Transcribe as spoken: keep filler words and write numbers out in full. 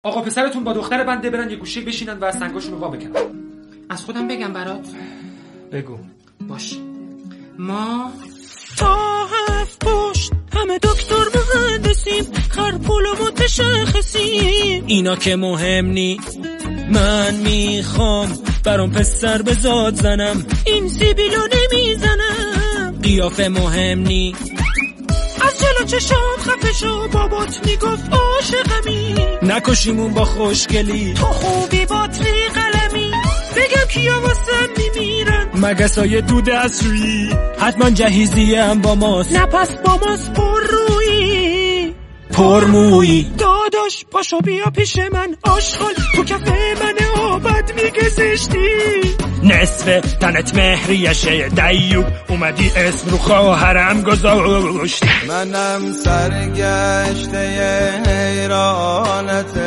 آقا پسرتون با دختر بنده برن یه گوشه بشینن و سنگاشون رو وا بکنن. از خودم بگم برات؟ بگو. باش. ما تا هفت پشت همه دکتر مهندسیم، خرپول و متشخصیم. اینا که مهم نی، من میخوام برام پسر بزاد زنم، این سیبیلو نمیزنم. قیافه مهم نی، از جلو چشام خفه شو، بابات میگفت عاشقمی. نکشیمون با خوشگلی، تو خوبی باتری قلمی. بگم کیا واسم میمیرن، مگسای دود از روی، حتما جهیزی هم با ماست، نه پس با ماست پر روی پر مویی. داداش پاشو بیا پیش من، آشغال تو کفه من آبد میگذشتی. نصف تنت مهریشه دیوب، اومدی اسم رو خواهرم گذاشتی. منم سرگشته حیرانت